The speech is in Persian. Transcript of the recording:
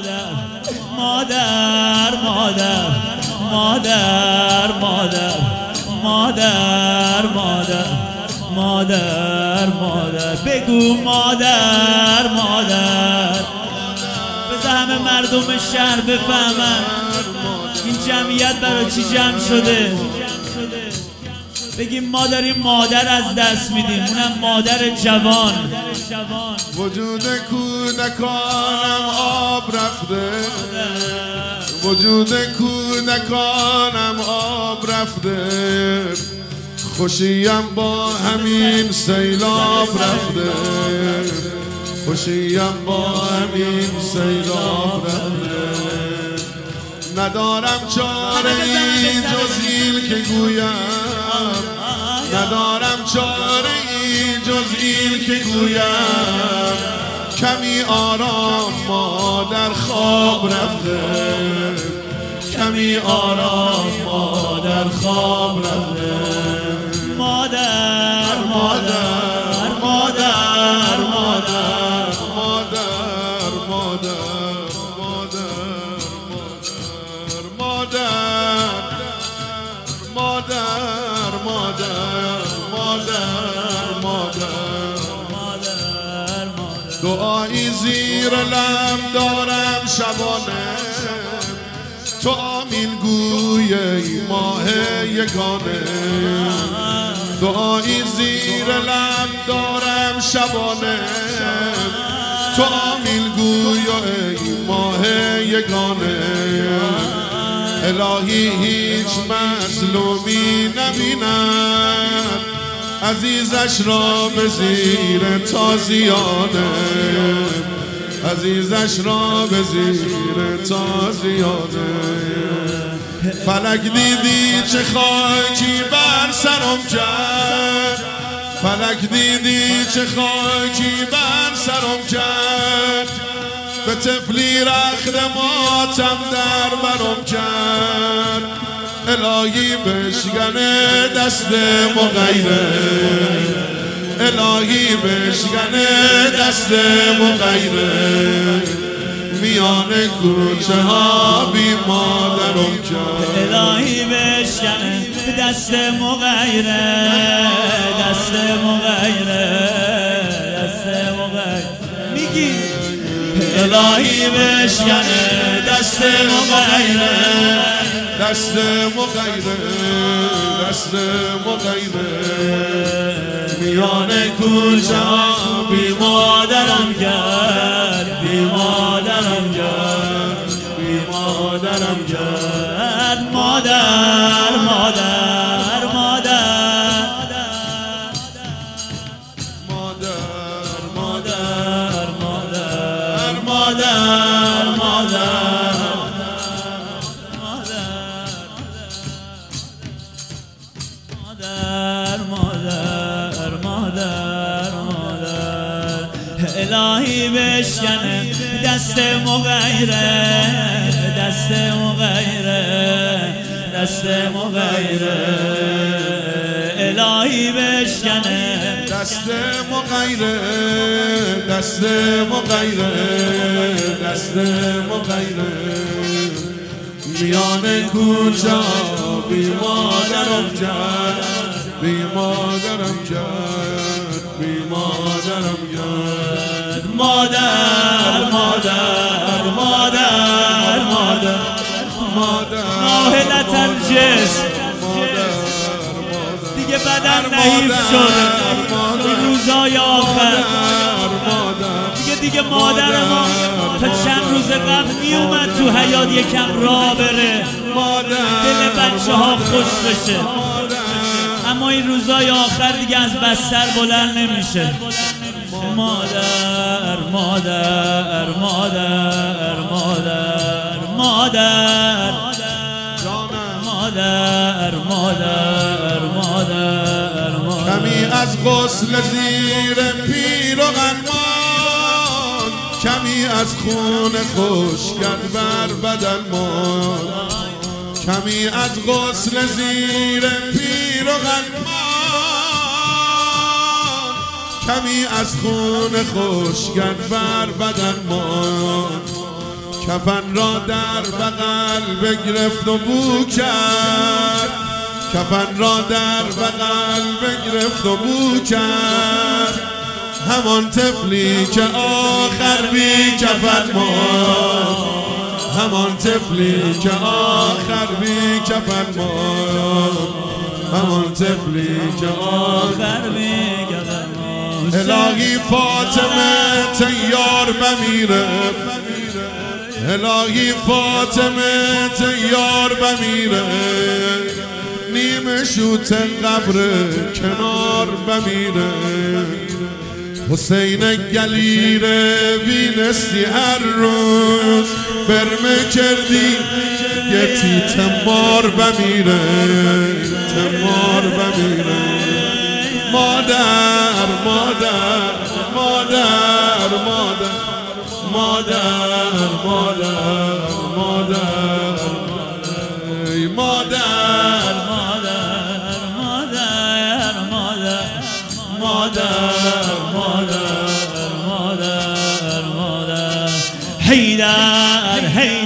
مادر مادر مادر مادر مادر مادر مادر مادر بگو مادر مادر بذار همه مردم شهر بفهمن این جمعیت برای چی جمع شده. بگیم ما داریم مادر از دست میدیم، اونم مادر جوان. وجود کودکانم آب رفته، وجود کودکانم آب رفته، خوشیم با همین سیلاب رفته، خوشیم با همین سیلاب رفته. ندارم چاره ای جز این که گویم، ندارم چاره ای جز این که گویم، کمی آرام مادر خواب رفته، کمی آرام مادر خواب رفته. مادر مادر مادر مادر مادر مادر مادر مادر مادر دعایی زیر لب دارم شبانه، تو آمین گوی ای ماه یگانه. دعایی زیر لب دارم شبانه، تو آمین گوی ای ماه یگانه. الهی هیچ مظلومی نبیند، عزیزش را به زیر تازیانه، عزیزش را به زیر تازیانه. فلک دیدی چه خاکی بر سرم کرد، فلک دیدی چه خاکی بر سرم کرد، به طفلی رخت ماتم در برم کرد. الهی بشکنه دست مغیره، الهی بشکنه دست مغیره، میان کوچه ها بی مادرم کرد. الهی بشکنه دست مغیره، دست مغیره، دست مغیره. میگی الهی بشکنه دست مغیره، دست مغیره، دست مغیره، میان کوچه ها بی مادرم کرد، بی مادرم کرد، بی مادرم کرد. مادر مادر مادر مادر مادر مادر مادر مادر مادر مادر مادر. الهی بشکنه دست مغیره، دست مغیره، دست مغیره. الهی بشکنه دست مغیره، دست مغیره، دست مغیره، میان کوچه بی مادرم کرد، بی مادرم کرد، بی مادرم کرد. مادر مادر مادر مادر مادر ناهلت الجسم، دیگه بدن ضعیف شده این روزای آخر. دیگه مادر ما تا چند روز قبل می اومد تو حیاط یکم راه بره، دل بچه ها خوش بشه، اما این روزای آخر دیگه از بستر بلند نمیشه. مادر مادر مادر مادر مادر مادر مادر مادر. کمی از غسل زیر پیراهن مان، کمی از خون خشک بر بدن مان، کمی از غسل زیر پیراهن مان، کمی از خون خشک بر بدن مان، کفن را در بغل بگرفت و بو کرد، کفن را در بغل بگرفت و بو کرد. همان طفلی که آخر بی کفن ماند، همان طفلی که آخر بی کفن ماند، همان طفلی که آخر بی کفن ماند. الهی فاطمه تیار بمیره، الهی فاطمه تیار بمیره، نیمه شوت قبر کنار بمیره. حسین گلیره بینستی هر روز، برمه کردی یه تی تمار بمیره، تمار بمیره. مادر مادر مادر مادر مادر مادر مادر ای مادر مادر مادر مادر مادر مادر مادر مادر حیدر حیدر